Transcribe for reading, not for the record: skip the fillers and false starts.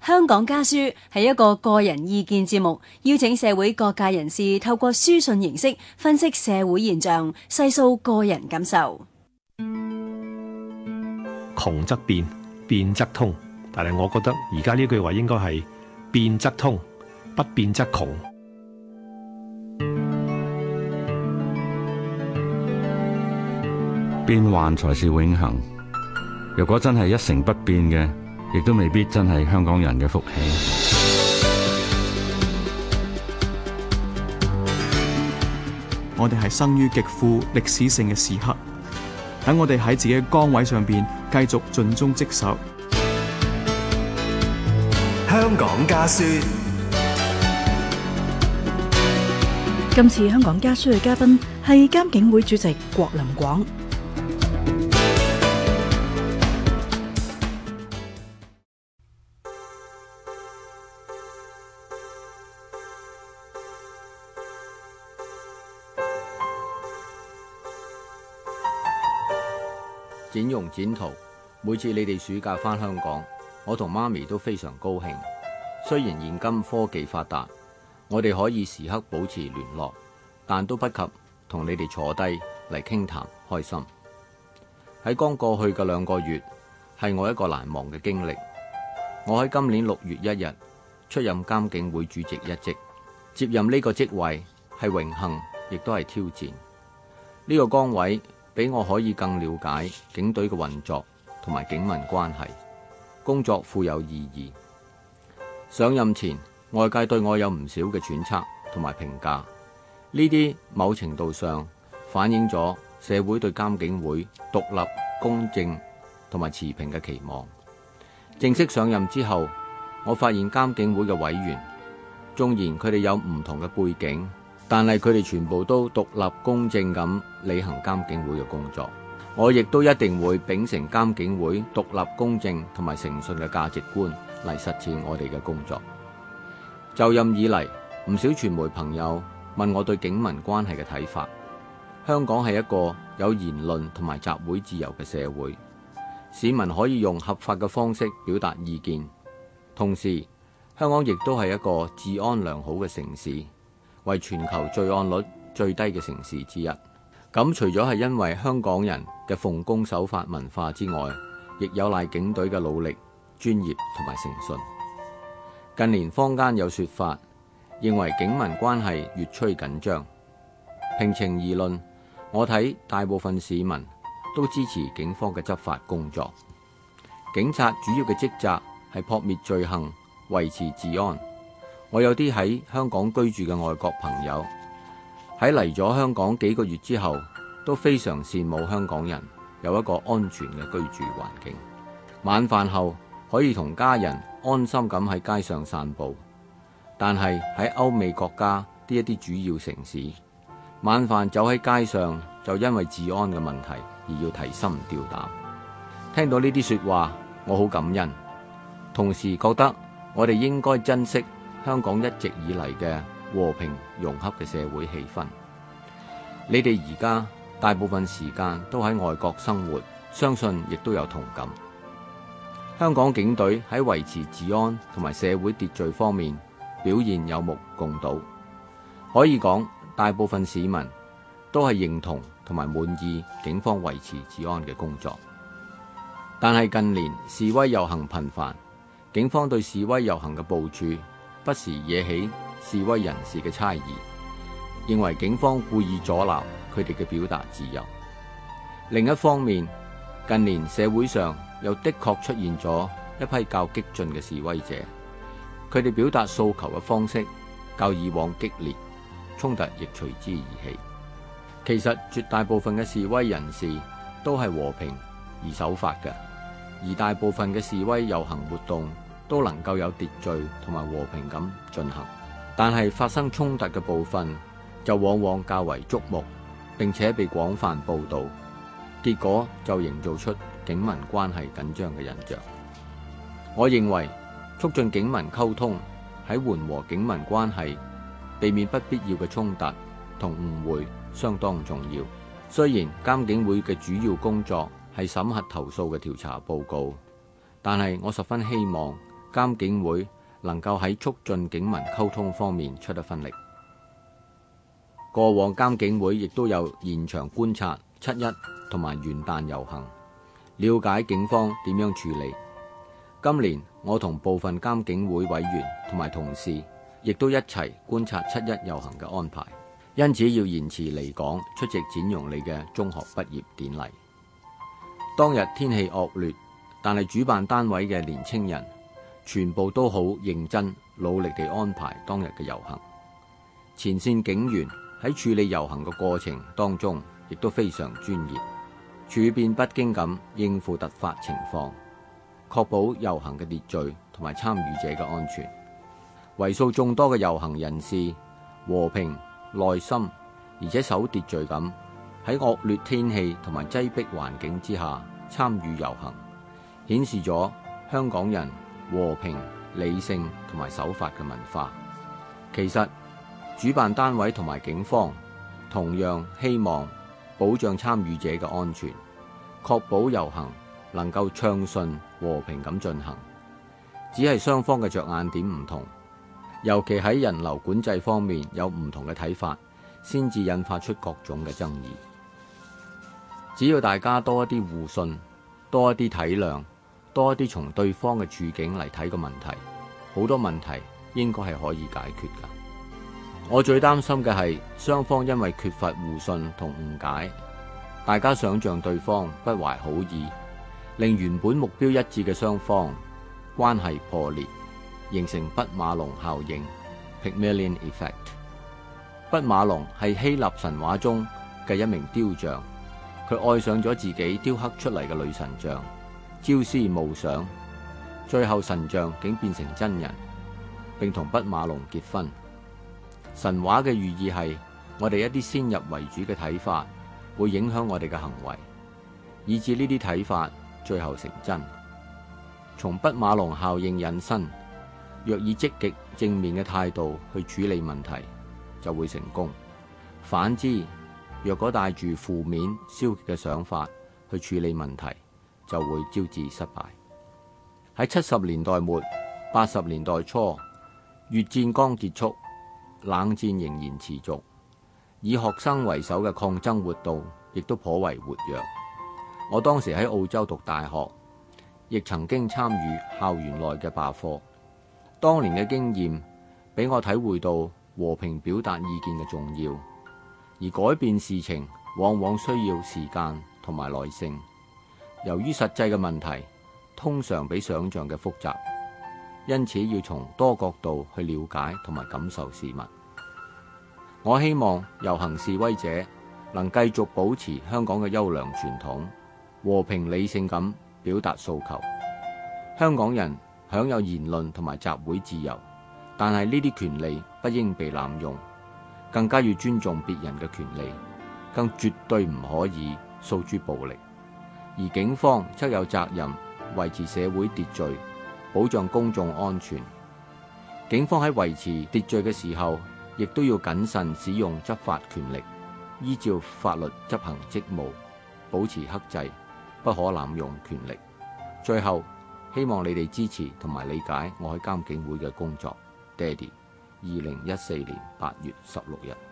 香港家書係一個個人意見節目，邀請社會各界人士透過書信形式分析社會現象，細數個人感受。 窮則變，變則通。但係我覺得而家呢句話應該係變則通，不變則窮。 變幻才是永恆。若果真係一成不變嘅，亦都未必真係香港人嘅福氣。 我哋係生於極富歷史性嘅時刻，等我哋喺自己嘅崗位上邊繼續盡忠職守。 香港家書。 今次香港家書嘅嘉賓係監警會主席郭琳廣。 剪容剪圖，每次你哋暑假返香港，我同媽咪都非常高興。雖然現今科技發達，我哋可以時刻保持聯絡，但都不及同你哋坐低嚟傾談開心。喺剛過去嘅2個月，係我一個難忘嘅經歷。我喺今年6月1日出任監警會主席一職，接任呢個職位係榮幸，亦都係挑戰。呢個崗位俾我可以更了解警隊嘅運作同埋警民關係，工作富有意義。上任前，外界對我有唔少嘅揣測同埋評價，呢啲某程度上反映咗社會對監警會獨立、公正同埋持平嘅期望。正式上任之後，我發現監警會嘅委員，縱然佢哋有唔同嘅背景，但係佢哋全部都獨立公正咁履行監警會嘅工作。我亦都一定會秉承監警會獨立公正同埋誠信嘅價值觀嚟實踐我哋嘅工作。就任以嚟，唔少傳媒朋友問我對警民關係嘅睇法。香港係一個有言論同埋集會自由嘅社會，市民可以用合法嘅方式表達意見。同時，香港亦都係一個治安良好嘅城市，為全球罪案率最低嘅城市之一。咁除咗係因為香港人嘅奉公守法文化之外，亦有賴警隊嘅努力、專業同埋誠信。近年坊間有說法，認為警民關係越趨緊張。平情而論，我睇大部分市民都支持警方嘅執法工作。警察主要嘅職責係撲滅罪行、維持治安。我有啲喺香港居住嘅外國朋友，喺嚟咗香港幾個月之後，都非常羨慕香港人有一個安全嘅居住環境。晚飯後可以同家人安心咁喺街上散步，但係喺歐美國家呢一啲主要城市，晚飯走喺街上就因為治安嘅問題而要提心吊膽。聽到呢啲說話，我好感恩，同時覺得我哋應該珍惜香港一直以嚟嘅和平融洽嘅社會氣氛。你哋而家大部分時間都喺外國生活，相信亦都有同感。香港警隊喺維持治安同埋社會秩序方面表現有目共睹，可以講大部分市民都係認同同埋滿意警方維持治安嘅工作。但係近年示威遊行頻繁，警方對示威遊行嘅部署不時惹起示威人士嘅猜疑，認為警方故意阻撓佢哋嘅表達自由。另一方面，近年社會上又的確出現咗一批較激進嘅示威者，佢哋表達訴求嘅方式較以往激烈，衝突亦隨之而起。其實絕大部分嘅示威人士都係和平而守法嘅，而大部分嘅示威遊行活動都能夠有秩序同埋和平咁進行。但係發生衝突嘅部分就往往較為矚目，並且被廣泛報導，結果就營造出警民關係緊張嘅印象。我認為促進警民溝通，喺緩和警民關係、避免不必要嘅衝突同誤會相當重要。雖然監警會嘅主要工作係審核投訴嘅調查報告，但係我十分希望監警會能夠喺促進警民溝通方面出一分力。過往監警會亦都有現場觀察七一同埋元旦遊行，了解警方點樣處理。今年我同部分監警會委員同埋同事亦都一齊觀察七一遊行嘅安排，因此要延遲離港出席展榮里嘅中學畢業典禮。當日天氣惡劣，但係主辦單位嘅年青人全部都好認真努力地安排當日嘅遊行。前線警員喺處理遊行嘅過程當中亦都非常專業，處變不驚咁應付突發情況，確保遊行嘅秩序同埋參與者嘅安全。為數眾多嘅遊行人士和平、耐心而且守秩序咁喺惡劣天氣同埋擠迫環境之下參與遊行，顯示咗香港人和平、理性同埋守法嘅文化。其實主辦單位同埋警方同樣希望保障參與者嘅安全，確保遊行能夠暢順和平咁進行。只係雙方嘅着眼點唔同，尤其喺人流管制方面有唔同嘅睇法，先至引發出各種嘅爭議。只要大家多一啲互信，多一啲體諒，多一啲從對方嘅處境嚟睇個問題，好多問題應該係可以解決㗎。我最擔心嘅係雙方因為缺乏互信同誤解，大家想象對方不懷好意，令原本目標一致嘅雙方關係破裂，形成畢馬龍效應 （Pygmalion Effect）。畢馬龍係希臘神話中嘅一名雕像，佢愛上咗自己雕刻出嚟嘅女神像，朝思暮想，最後神像竟變成真人，並同畢馬龍結婚。神話嘅寓意係我哋一啲先入為主嘅睇法會影響我哋嘅行為，以致呢啲睇法最後成真。從畢馬龍效應引申，若以積極正面嘅態度去處理問題，就會成功；反之，若果帶住負面消極嘅想法去處理問題，就會招致失敗。喺70年代末、80年代初，越戰剛結束，冷戰仍然持續，以學生為首嘅抗爭活動亦都頗為活躍。我當時喺澳洲讀大學，亦曾經參與校園內嘅罷課。當年嘅經驗俾我體會到和平表達意見嘅重要，而改變事情往往需要時間同埋耐性。由於實際嘅問題通常比想象嘅複雜，因此要從多角度去了解同埋感受事物。我希望遊行示威者能繼續保持香港嘅優良傳統，和平理性咁表達訴求。香港人享有言論同埋集會自由，但係呢啲權利不應被濫用，更加要尊重別人嘅權利，更絕對唔可以訴諸暴力。而警方則有責任維持社會秩序，保障公眾安全。警方喺維持秩序嘅時候，亦都要謹慎使用執法權力，依照法律執行職務，保持克制，不可濫用權力。最後，希望你哋支持同埋理解我喺監警會嘅工作。爹哋，2014年8月16日。